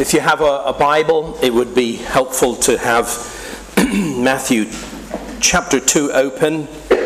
If you have a Bible, it would be helpful to have Matthew chapter 2 open.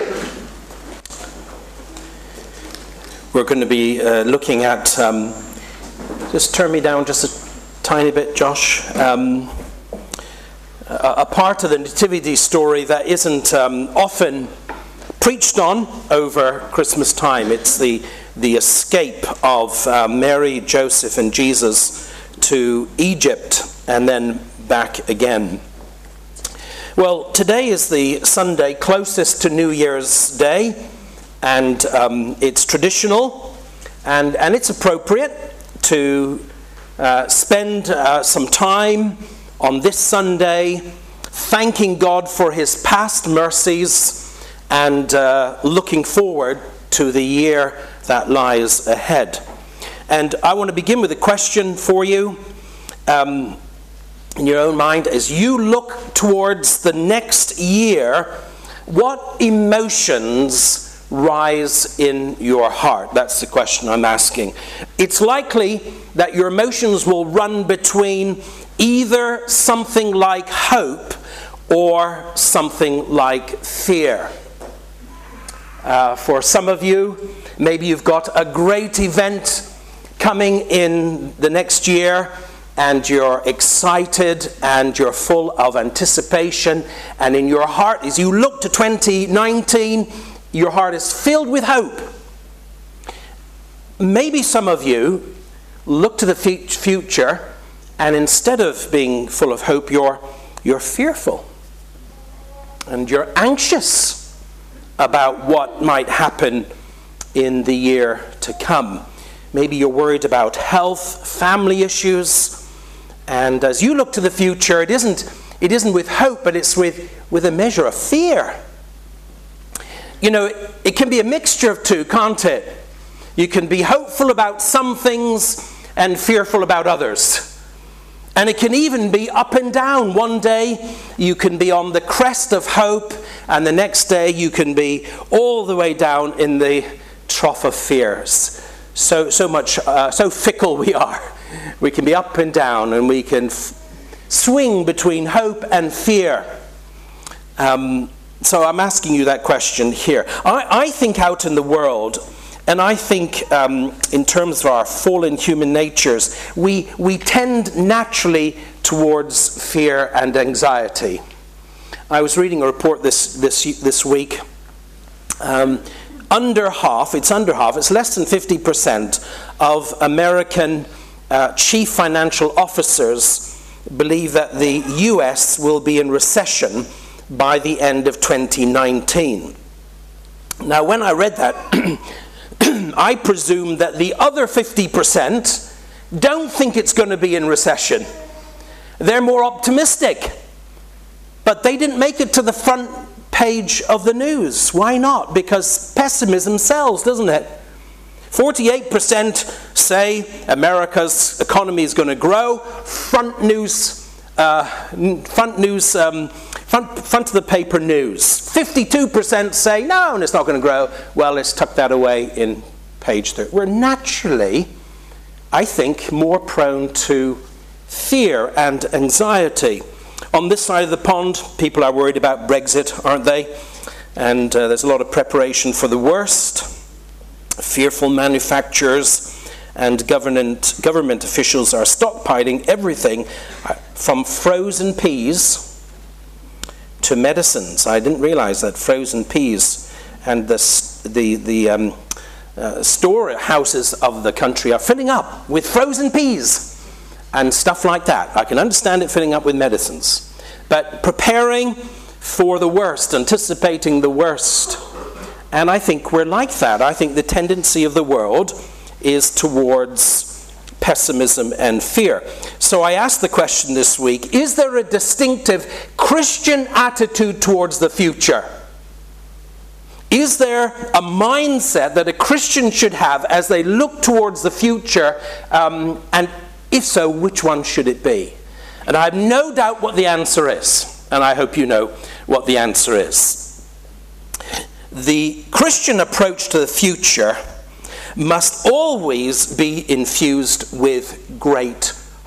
We're going to be looking at, just turn me down just a tiny bit, Josh, a part of the nativity story that isn't often preached on over Christmas time. It's the escape of Mary, Joseph, and Jesus to Egypt and then back again. Well, today is the Sunday closest to New Year's Day, and it's traditional and it's appropriate to spend some time on this Sunday thanking God for his past mercies and looking forward to the year that lies ahead. And I want to begin with a question for you in your own mind. As you look towards the next year, what emotions rise in your heart? That's the question I'm asking. It's likely that your emotions will run between either something like hope or something like fear. For some of you, maybe you've got a great event coming in the next year, and you're excited and you're full of anticipation, and in your heart, as you look to 2019, your heart is filled with hope. Maybe some of you look to the future, and instead of being full of hope, you're fearful and you're anxious about what might happen in the year to come. Maybe you're worried about health, family issues, and as you look to the future, it isn't with hope, but it's with a measure of fear. You know, it can be a mixture of two, can't it? You can be hopeful about some things and fearful about others. And it can even be up and down. One day you can be on the crest of hope, and the next day you can be all the way down in the trough of fears. So fickle we are. We can be up and down, and we can swing between hope and fear. So I'm asking you that question here. I think out in the world, and I think in terms of our fallen human natures, we tend naturally towards fear and anxiety. I was reading a report this week. It's less than 50% of American chief financial officers believe that the US will be in recession by the end of 2019. Now, when I read that, I presume that the other 50% don't think it's going to be in recession. They're more optimistic. But they didn't make it to the front page of the news. Why not? Because pessimism sells, doesn't it? 48% say America's economy is going to grow. Front of the paper news. 52% say no, and it's not going to grow. Well, let's tuck that away in page 3. We're naturally, I think, more prone to fear and anxiety. On this side of the pond, people are worried about Brexit, aren't they? And there's a lot of preparation for the worst. Fearful manufacturers and government officials are stockpiling everything from frozen peas to medicines. I didn't realize that frozen peas and the storehouses of the country are filling up with frozen peas and stuff like that. I can understand it filling up with medicines. But preparing for the worst, anticipating the worst. And I think we're like that. I think the tendency of the world is towards pessimism and fear. So I asked the question this week, is there a distinctive Christian attitude towards the future? Is there a mindset that a Christian should have as they look towards the future? And if so, which one should it be? And I have no doubt what the answer is. And I hope you know what the answer is. The Christian approach to the future must always be infused with great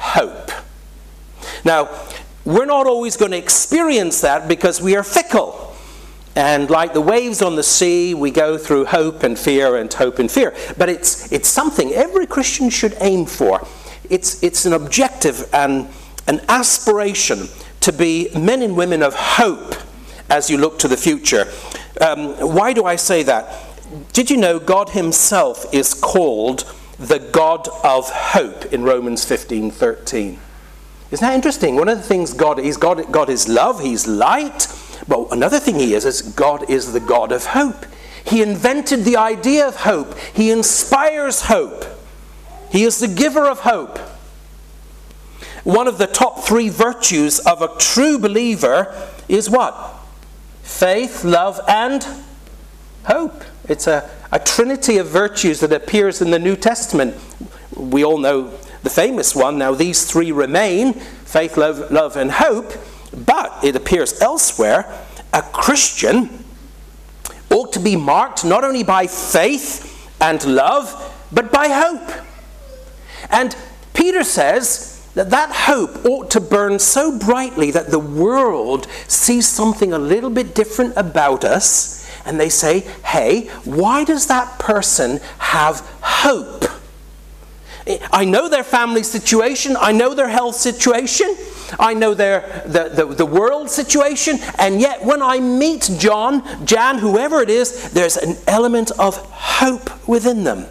hope. Now, we're not always going to experience that because we are fickle. And like the waves on the sea, we go through hope and fear and hope and fear. But it's something every Christian should aim for. It's an objective and an aspiration to be men and women of hope as you look to the future. Why do I say that? Did you know God himself is called the God of hope in Romans 15:13? Isn't that interesting? One of the things God is love, he's light. But another thing he is God is the God of hope. He invented the idea of hope. He inspires hope. He is the giver of hope. One of the top 3 virtues of a true believer is what? Faith, love, and hope. It's a trinity of virtues that appears in the New Testament. We all know the famous one. Now these 3 remain, faith, love, and hope. But it appears elsewhere, a Christian ought to be marked not only by faith and love, but by hope. And Peter says that hope ought to burn so brightly that the world sees something a little bit different about us, and they say, hey, why does that person have hope? I know their family situation, I know their health situation, I know the world situation, and yet when I meet Jan, whoever it is, there's an element of hope within them.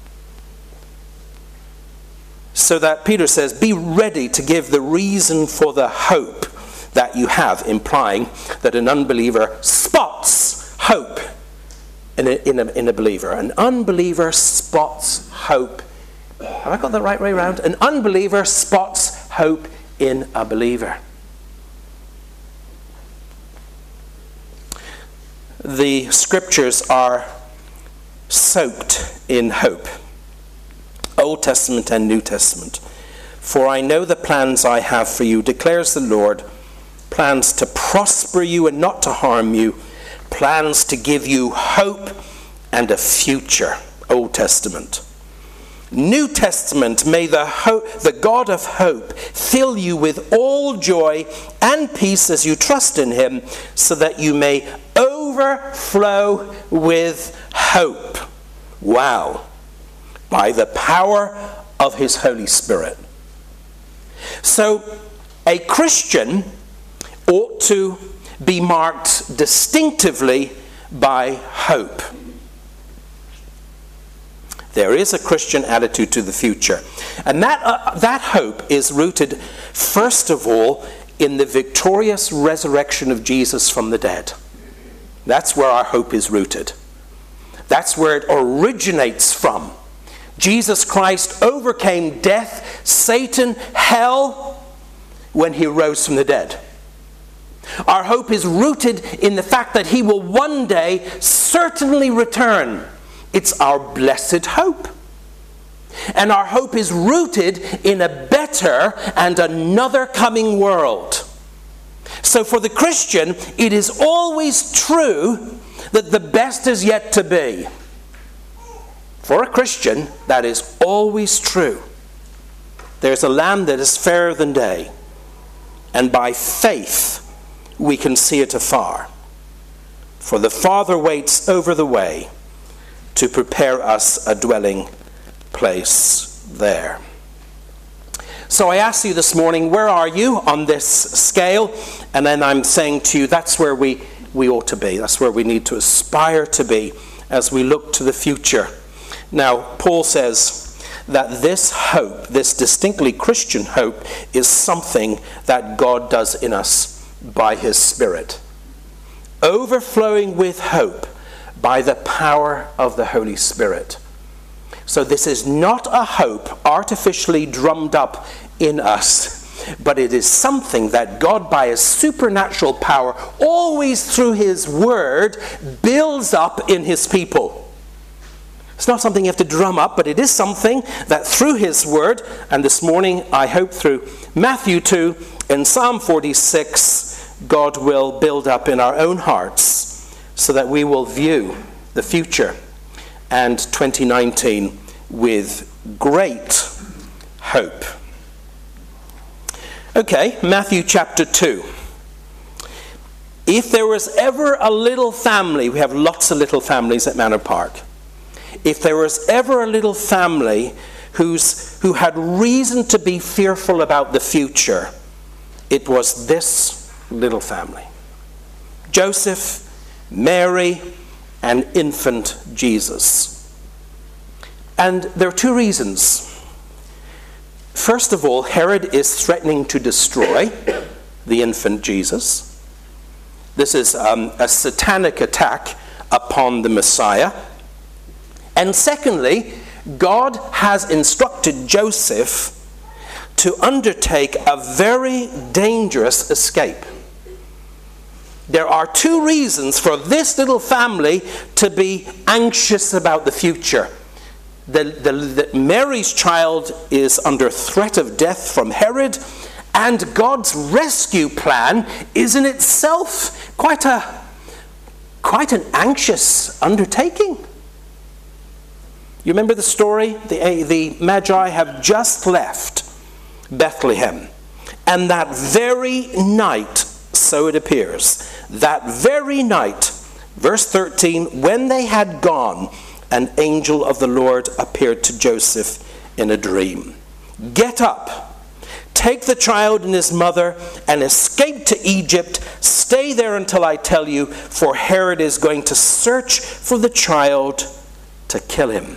So that Peter says, be ready to give the reason for the hope that you have, implying that an unbeliever spots hope in a believer. An unbeliever spots hope. Have I got the right way around? An unbeliever spots hope in a believer. The scriptures are soaked in hope. Old Testament and New Testament. For I know the plans I have for you, declares the Lord, plans to prosper you and not to harm you, plans to give you hope and a future. Old Testament. New Testament, may the God of hope fill you with all joy and peace as you trust in him, so that you may overflow with hope. Wow. By the power of his Holy Spirit. So, a Christian ought to be marked distinctively by hope. There is a Christian attitude to the future. And that hope is rooted, first of all, in the victorious resurrection of Jesus from the dead. That's where our hope is rooted. That's where it originates from. Jesus Christ overcame death, Satan, hell, when he rose from the dead. Our hope is rooted in the fact that he will one day certainly return. It's our blessed hope. And our hope is rooted in a better and another coming world. So for the Christian, it is always true that the best is yet to be. For a Christian, that is always true. There's a land that is fairer than day. And by faith, we can see it afar. For the Father waits over the way to prepare us a dwelling place there. So I ask you this morning, where are you on this scale? And then I'm saying to you, that's where we ought to be. That's where we need to aspire to be as we look to the future. Now, Paul says that this hope, this distinctly Christian hope, is something that God does in us by his Spirit. Overflowing with hope by the power of the Holy Spirit. So this is not a hope artificially drummed up in us, but it is something that God, by his supernatural power, always through his word, builds up in his people. It's not something you have to drum up, but it is something that through his word, and this morning I hope through Matthew 2 and Psalm 46, God will build up in our own hearts, so that we will view the future and 2019 with great hope. Okay, Matthew chapter 2. If there was ever a little family, we have lots of little families at Manor Park. If there was ever a little family who had reason to be fearful about the future, it was this little family. Joseph, Mary, and infant Jesus. And there are two reasons. First of all, Herod is threatening to destroy the infant Jesus. This is a satanic attack upon the Messiah. And secondly, God has instructed Joseph to undertake a very dangerous escape. There are two reasons for this little family to be anxious about the future. Mary's child is under threat of death from Herod, and God's rescue plan is in itself quite an anxious undertaking. You remember the story? The Magi have just left Bethlehem, and that very night, so it appears, that very night, verse 13, when they had gone, an angel of the Lord appeared to Joseph in a dream. Get up, take the child and his mother, and escape to Egypt. Stay there until I tell you, for Herod is going to search for the child to kill him.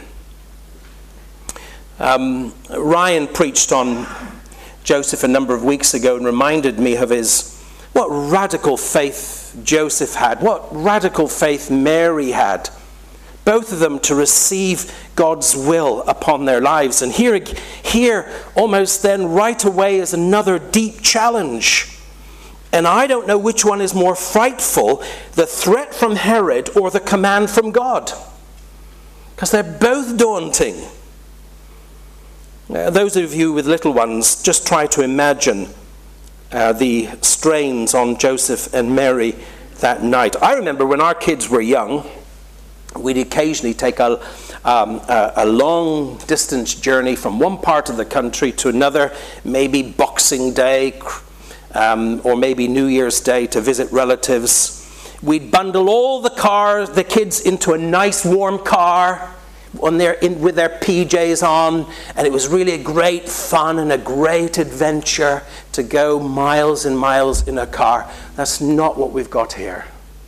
Ryan preached on Joseph a number of weeks ago and reminded me of what radical faith Joseph had, what radical faith Mary had. Both of them to receive God's will upon their lives. And here almost then right away is another deep challenge. And I don't know which one is more frightful, the threat from Herod or the command from God. Because they're both daunting. Those of you with little ones, just try to imagine the strains on Joseph and Mary that night. I remember when our kids were young, we'd occasionally take a long distance journey from one part of the country to another, maybe Boxing Day or maybe New Year's Day to visit relatives. We'd bundle all the kids into a nice warm car with their PJs on, and it was really a great fun and a great adventure to go miles and miles in a car. That's not what we've got here.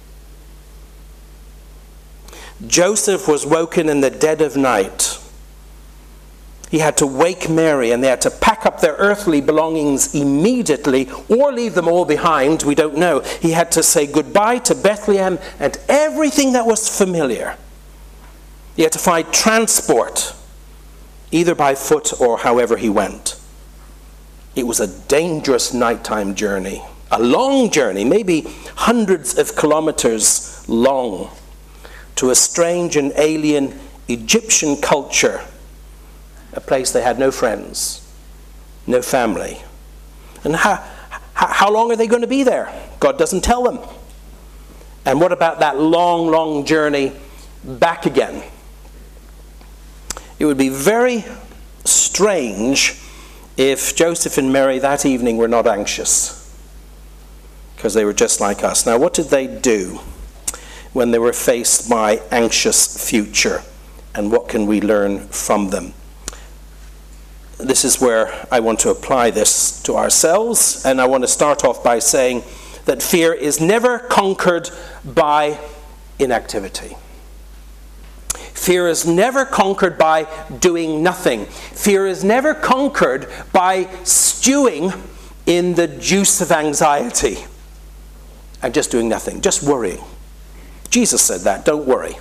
Joseph was woken in the dead of night. He had to wake Mary, and they had to pack up their earthly belongings immediately or leave them all behind. We don't know. He had to say goodbye to Bethlehem and everything that was familiar. He had to find transport, either by foot or however he went. It was a dangerous nighttime journey, a long journey, maybe hundreds of kilometers long, to a strange and alien Egyptian culture, a place they had no friends, no family. And how long are they going to be there? God doesn't tell them. And what about that long, long journey back again? It would be very strange if Joseph and Mary that evening were not anxious, because they were just like us. Now, what did they do when they were faced by anxious future, and what can we learn from them? This is where I want to apply this to ourselves, and I want to start off by saying that fear is never conquered by inactivity. Fear is never conquered by doing nothing. Fear is never conquered by stewing in the juice of anxiety and just doing nothing, just worrying. Jesus said that, don't worry.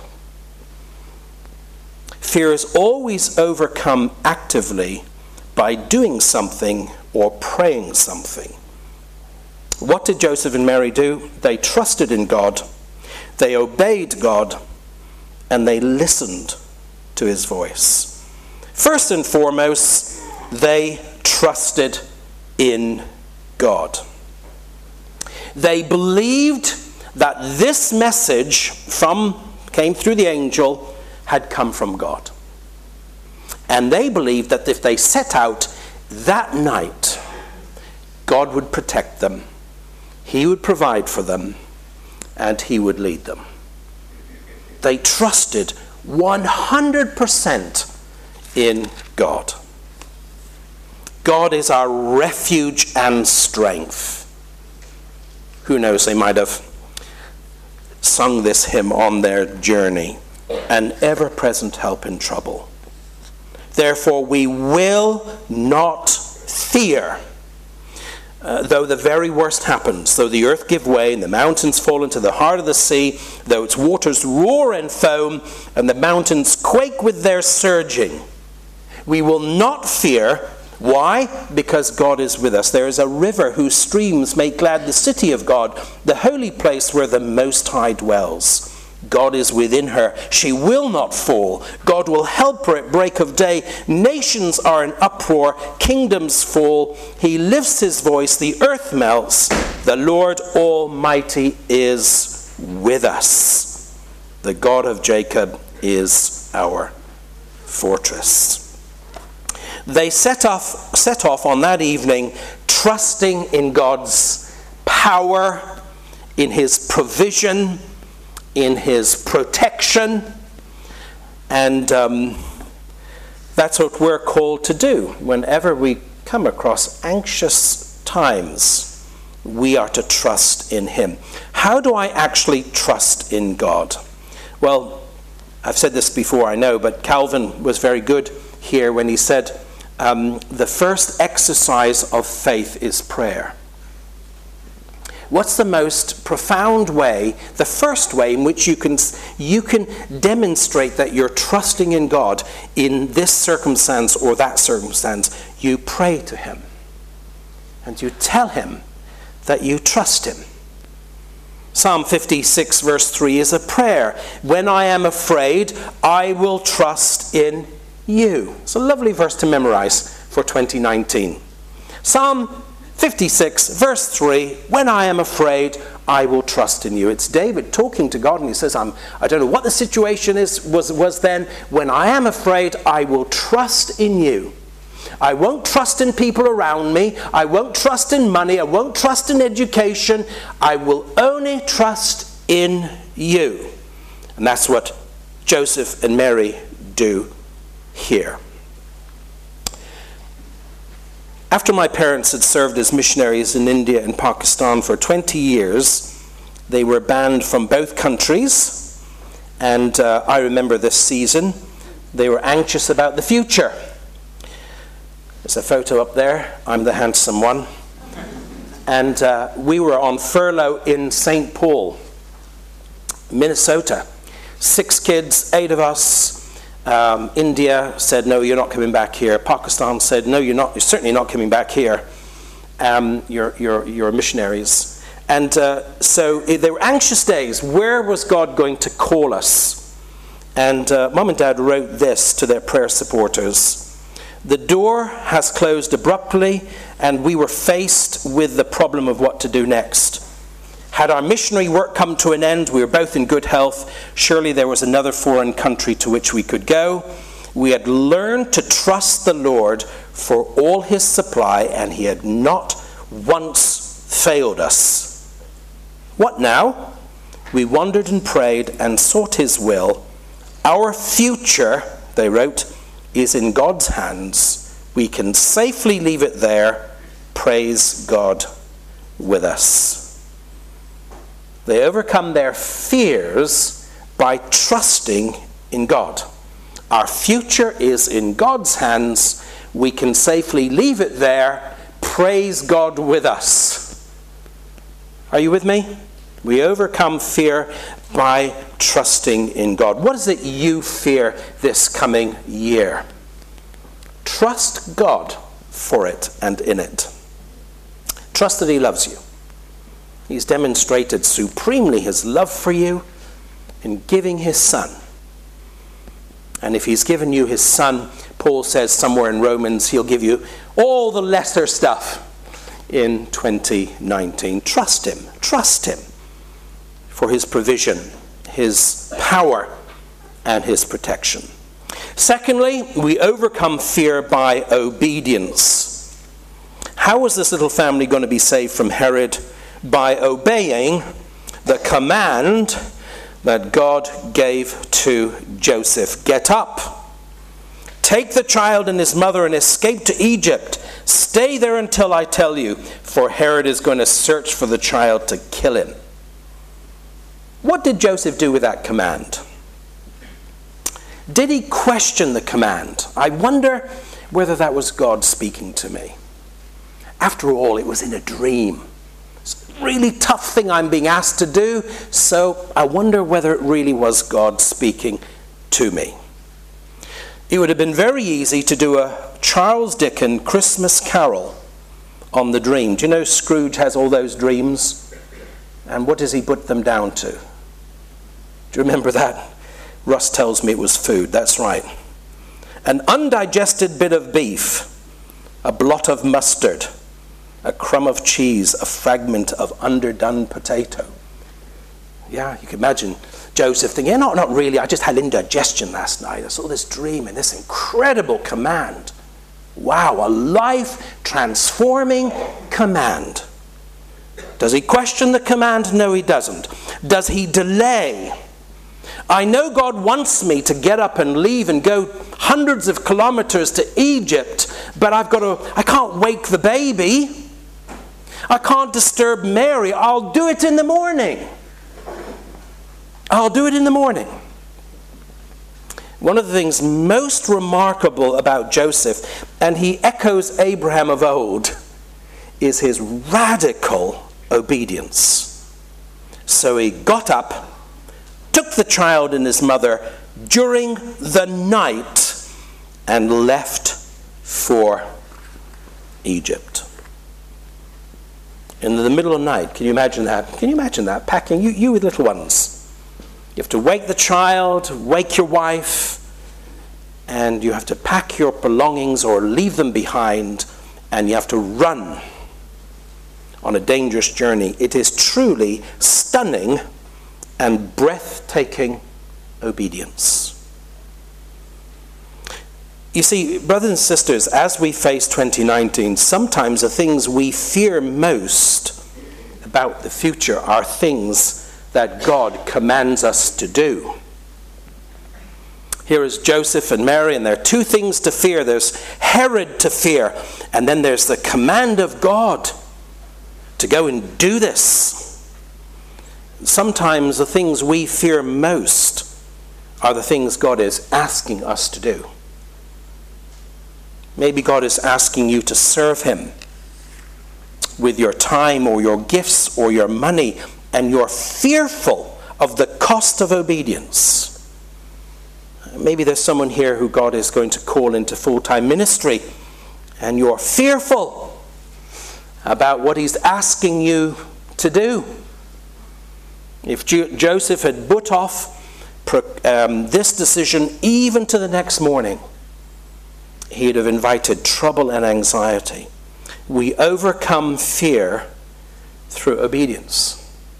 Fear is always overcome actively by doing something or praying something. What did Joseph and Mary do? They trusted in God, they obeyed God, and they listened to his voice. First and foremost, they trusted in God. They believed that this message came through the angel had come from God. And they believed that if they set out that night, God would protect them, he would provide for them, and he would lead them. They trusted 100% in God. God is our refuge and strength. Who knows, they might have sung this hymn on their journey. An ever-present help in trouble. Therefore we will not fear. Though the very worst happens, though the earth give way and the mountains fall into the heart of the sea, though its waters roar and foam and the mountains quake with their surging, we will not fear. Why? Because God is with us. There is a river whose streams make glad the city of God, the holy place where the Most High dwells. God is within her. She will not fall. God will help her at break of day. Nations are in uproar. Kingdoms fall. He lifts his voice. The earth melts. The Lord Almighty is with us. The God of Jacob is our fortress. They set off on that evening, trusting in God's power, in his provision, in his protection, and that's what we're called to do. Whenever we come across anxious times, we are to trust in him. How do I actually trust in God? Well, I've said this before, I know, but Calvin was very good here when he said, the first exercise of faith is prayer. What's the most profound way, the first way in which you can demonstrate that you're trusting in God in this circumstance or that circumstance? You pray to him. And you tell him that you trust him. Psalm 56 verse 3 is a prayer. When I am afraid, I will trust in you. It's a lovely verse to memorize for 2019. Psalm 56 verse 3, when I am afraid, I will trust in you. It's David talking to God, and he says, I don't know what the situation was then. When I am afraid, I will trust in you. I won't trust in people around me. I won't trust in money. I won't trust in education. I will only trust in you. And that's what Joseph and Mary do here. After my parents had served as missionaries in India and Pakistan for 20 years, they were banned from both countries, and I remember this season. They were anxious about the future. There's a photo up there. I'm the handsome one. And we were on furlough in St. Paul, Minnesota. 6 kids, 8 of us. India said, no, you're not coming back here. Pakistan said, no, you're certainly not coming back here. You're missionaries. And so they were anxious days. Where was God going to call us? And Mum and Dad wrote this to their prayer supporters. The door has closed abruptly, and we were faced with the problem of what to do next. Had our missionary work come to an end, we were both in good health. Surely there was another foreign country to which we could go. We had learned to trust the Lord for all his supply, and he had not once failed us. What now? We wondered and prayed and sought his will. Our future, they wrote, is in God's hands. We can safely leave it there. Praise God with us. They overcome their fears by trusting in God. Our future is in God's hands. We can safely leave it there. Praise God with us. Are you with me? We overcome fear by trusting in God. What is it you fear this coming year? Trust God for it and in it. Trust that he loves you. He's demonstrated supremely his love for you in giving his son. And if he's given you his son, Paul says somewhere in Romans, he'll give you all the lesser stuff in 2019. Trust him. Trust him for his provision, his power, and his protection. Secondly, we overcome fear by obedience. How was this little family going to be saved from Herod? By obeying the command that God gave to Joseph. Get up, take the child and his mother and escape to Egypt. Stay there until I tell you, for Herod is going to search for the child to kill him. What did Joseph do with that command? Did he question the command? I wonder whether that was God speaking to me. After all, it was in a dream. It's a really tough thing I'm being asked to do, so I wonder whether it really was God speaking to me. It would have been very easy to do a Charles Dickens Christmas Carol on the dream. Do you know Scrooge has all those dreams? And what does he put them down to? Do you remember that? Russ tells me it was food. That's right. An undigested bit of beef, a blot of mustard, a crumb of cheese, a fragment of underdone potato. Yeah, you can imagine Joseph thinking, not really, I just had indigestion last night. I saw this dream and this incredible command. Wow, a life-transforming command. Does he question the command? No, he doesn't. Does he delay? I know God wants me to get up and leave and go hundreds of kilometers to Egypt, but I can't wake the baby. I can't disturb Mary. I'll do it in the morning. I'll do it in the morning. One of the things most remarkable about Joseph, and he echoes Abraham of old, is his radical obedience. So he got up, took the child and his mother during the night, and left for Egypt. In the middle of the night, can you imagine that? Can you imagine that? Packing, you with little ones. You have to wake the child, wake your wife, and you have to pack your belongings or leave them behind, and you have to run on a dangerous journey. It is truly stunning and breathtaking obedience. You see, brothers and sisters, as we face 2019, sometimes the things we fear most about the future are things that God commands us to do. Here is Joseph and Mary, and there are two things to fear. There's Herod to fear, and then there's the command of God to go and do this. Sometimes the things we fear most are the things God is asking us to do. Maybe God is asking you to serve him with your time or your gifts or your money, and you're fearful of the cost of obedience. Maybe there's someone here who God is going to call into full-time ministry, and you're fearful about what he's asking you to do. If Joseph had put off this decision even to the next morning, he'd have invited trouble and anxiety. We overcome fear through obedience.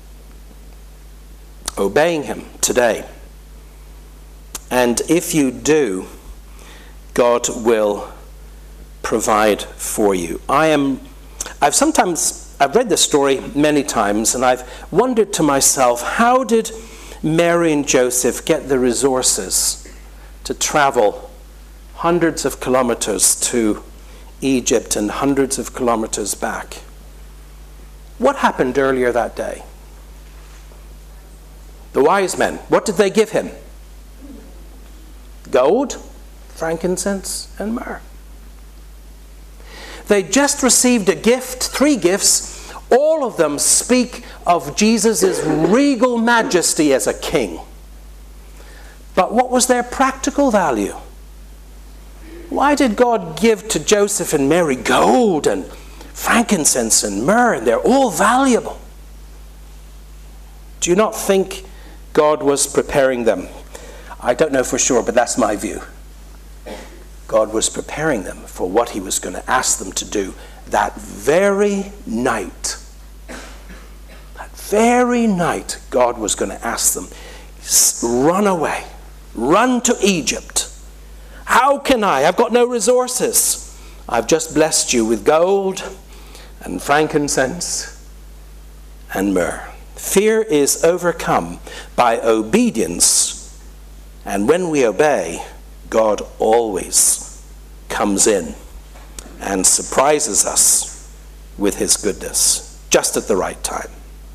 Obeying him today. And if you do, God will provide for you. I've read this story many times, and I've wondered to myself, how did Mary and Joseph get the resources to travel hundreds of kilometers to Egypt and hundreds of kilometers back? What happened earlier that day? The wise men, what did they give him? Gold, frankincense, and myrrh. They just received a gift, 3 gifts. All of them speak of Jesus' regal majesty as a king. But what was their practical value? Why did God give to Joseph and Mary gold and frankincense and myrrh? And they're all valuable. Do you not think God was preparing them? I don't know for sure, but that's my view. God was preparing them for what he was going to ask them to do that very night. That very night, God was going to ask them, run away, run to Egypt. How can I? I've got no resources. I've just blessed you with gold and frankincense and myrrh. Fear is overcome by obedience, and when we obey, God always comes in and surprises us with his goodness, just at the right time.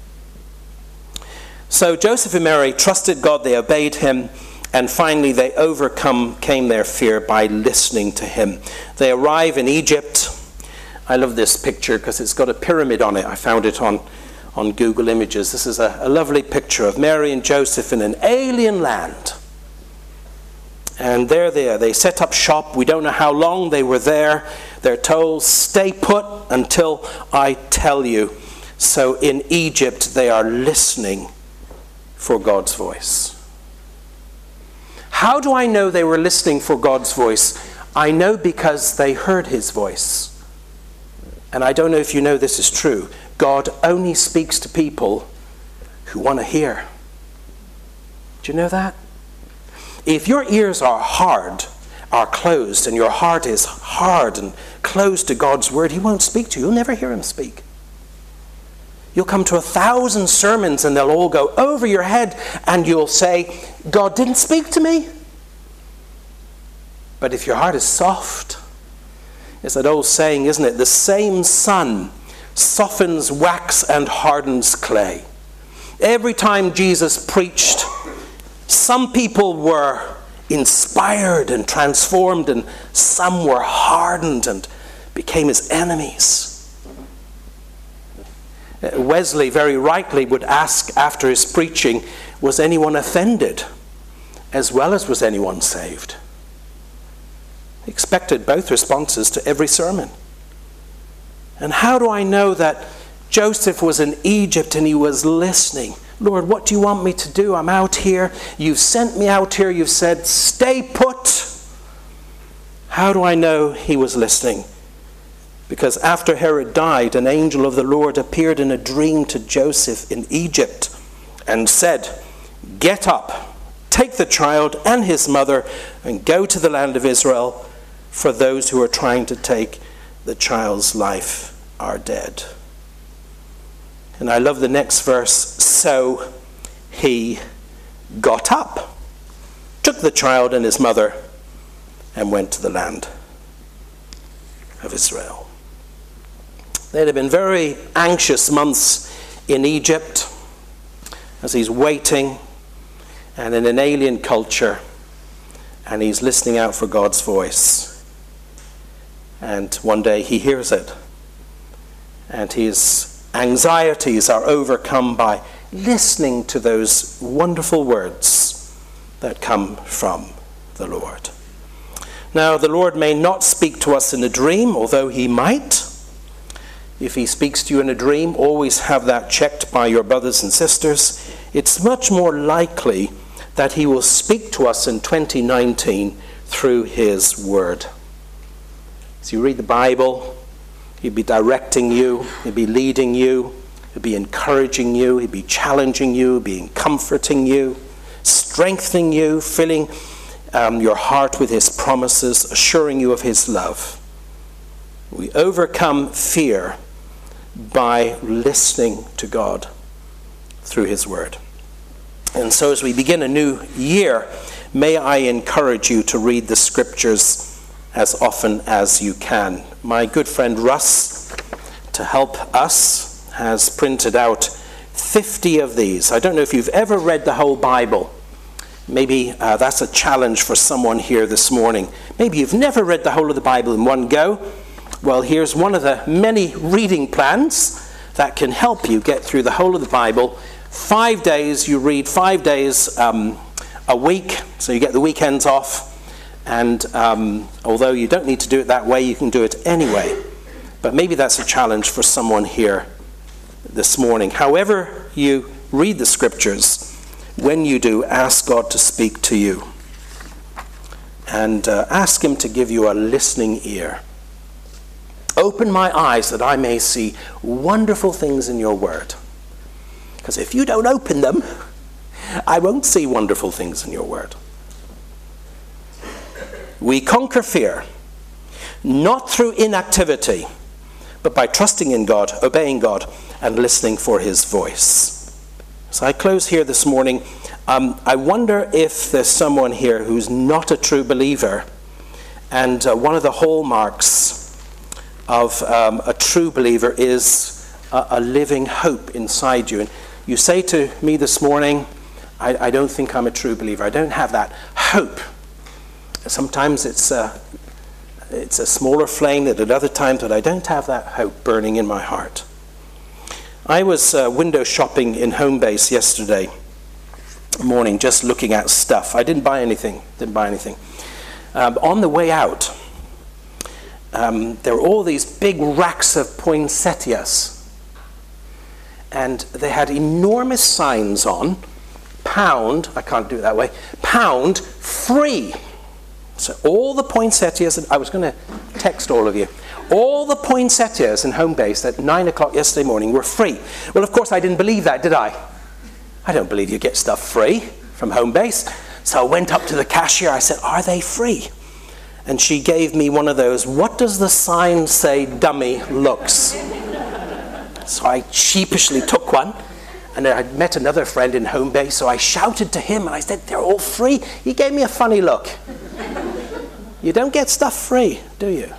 So Joseph and Mary trusted God, they obeyed him, and finally they overcame their fear by listening to him. They arrive in Egypt. I love this picture because it's got a pyramid on it. I found it on Google Images. This is a lovely picture of Mary and Joseph in an alien land. And they're there. They set up shop. We don't know how long they were there. They're told, stay put until I tell you. So in Egypt, they are listening for God's voice. How do I know they were listening for God's voice? I know because they heard his voice. And I don't know if you know this is true. God only speaks to people who want to hear. Do you know that? If your ears are closed, and your heart is hard and closed to God's word, he won't speak to you. You'll never hear him speak. You'll come to 1,000 sermons and they'll all go over your head, and you'll say, God didn't speak to me. But if your heart is soft, it's that old saying, isn't it? The same sun softens wax and hardens clay. Every time Jesus preached, some people were inspired and transformed, and some were hardened and became his enemies. Wesley very rightly would ask after his preaching, was anyone offended as well as was anyone saved? He expected both responses to every sermon. And how do I know that Joseph was in Egypt and he was listening? Lord, what do you want me to do? I'm out here. You've sent me out here. You've said, stay put. How do I know he was listening? Because after Herod died, an angel of the Lord appeared in a dream to Joseph in Egypt and said, get up, take the child and his mother and go to the land of Israel, for those who are trying to take the child's life are dead. And I love the next verse. So he got up, took the child and his mother, and went to the land of Israel. There had been very anxious months in Egypt as he's waiting and in an alien culture, and he's listening out for God's voice. And one day he hears it, and his anxieties are overcome by listening to those wonderful words that come from the Lord. Now, the Lord may not speak to us in a dream, although he might. If he speaks to you in a dream, always have that checked by your brothers and sisters. It's much more likely that he will speak to us in 2019 through his word. As you read the Bible, he'll be directing you, he'll be leading you, he'll be encouraging you, he'll be challenging you, he'll be comforting you, strengthening you, filling your heart with his promises, assuring you of his love. We overcome fear by listening to God through his word. And so as we begin a new year, may I encourage you to read the scriptures as often as you can. My good friend Russ, to help us, has printed out 50 of these. I don't know if you've ever read the whole Bible. Maybe that's a challenge for someone here this morning. Maybe you've never read the whole of the Bible in one go. Well, here's one of the many reading plans that can help you get through the whole of the Bible. 5 days, you read 5 days a week, so you get the weekends off. And although you don't need to do it that way, you can do it anyway. But maybe that's a challenge for someone here this morning. However you read the scriptures, when you do, ask God to speak to you. And ask him to give you a listening ear. Open my eyes that I may see wonderful things in your word. Because if you don't open them, I won't see wonderful things in your word. We conquer fear, not through inactivity, but by trusting in God, obeying God, and listening for his voice. So I close here this morning. I wonder if there's someone here who's not a true believer, and one of the hallmarks of a true believer is a living hope inside you. And you say to me this morning, I don't think I'm a true believer. I don't have that hope. Sometimes it's a smaller flame than at other times, but I don't have that hope burning in my heart. I was window shopping in Homebase yesterday morning, just looking at stuff. I didn't buy anything. On the way out, there were all these big racks of poinsettias, and they had enormous signs on, pound, I can't do it that way, pound free. So all the poinsettias, I was going to text all of you, all the poinsettias in Homebase at 9 o'clock yesterday morning were free. Well, of course, I didn't believe that, did I? I don't believe you get stuff free from Homebase. So I went up to the cashier. I said, are they free? And she gave me one of those, what does the sign say, dummy looks? So I sheepishly took one. And I had met another friend in Homebase, so I shouted to him and I said, they're all free. He gave me a funny look. You don't get stuff free, do you?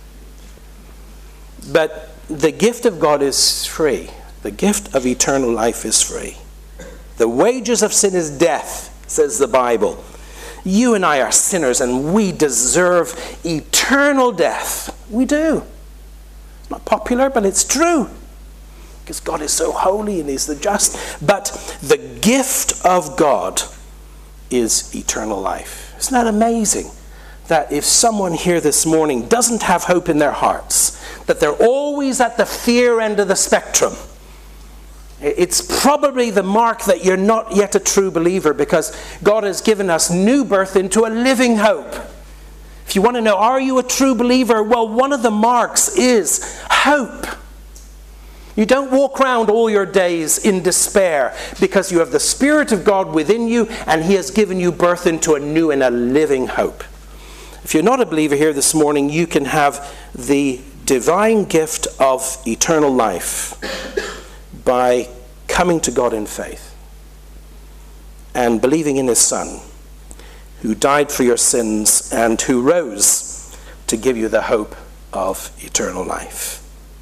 But the gift of God is free. The gift of eternal life is free. The wages of sin is death, says the Bible. You and I are sinners and we deserve eternal death. We do. Not popular, but it's true. Because God is so holy and he's the just. But the gift of God is eternal life. Isn't that amazing? That if someone here this morning doesn't have hope in their hearts, that they're always at the fear end of the spectrum, it's probably the mark that you're not yet a true believer, because God has given us new birth into a living hope. If you want to know, are you a true believer? Well, one of the marks is hope. You don't walk around all your days in despair, because you have the Spirit of God within you and he has given you birth into a new and a living hope. If you're not a believer here this morning, you can have the divine gift of eternal life by coming to God in faith and believing in his Son, who died for your sins and who rose to give you the hope of eternal life.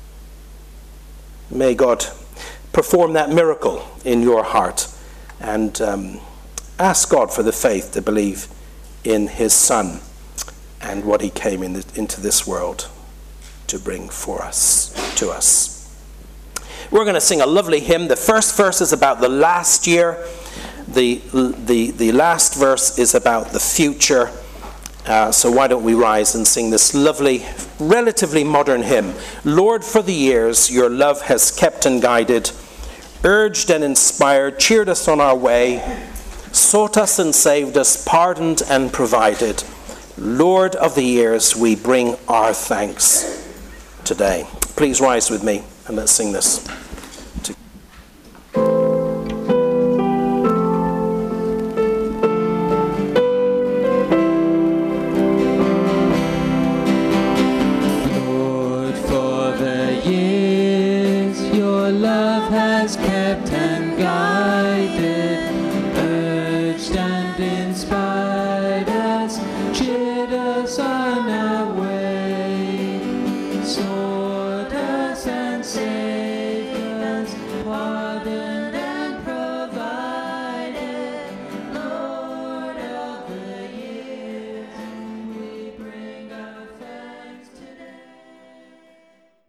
May God perform that miracle in your heart, and ask God for the faith to believe in his Son and what he came into this world to bring to us. We're going to sing a lovely hymn. The first verse is about the last year. The last verse is about the future. So why don't we rise and sing this lovely, relatively modern hymn. Lord, for the years your love has kept and guided, urged and inspired, cheered us on our way, sought us and saved us, pardoned and provided. Lord of the years, we bring our thanks today. Please rise with me and let's sing this.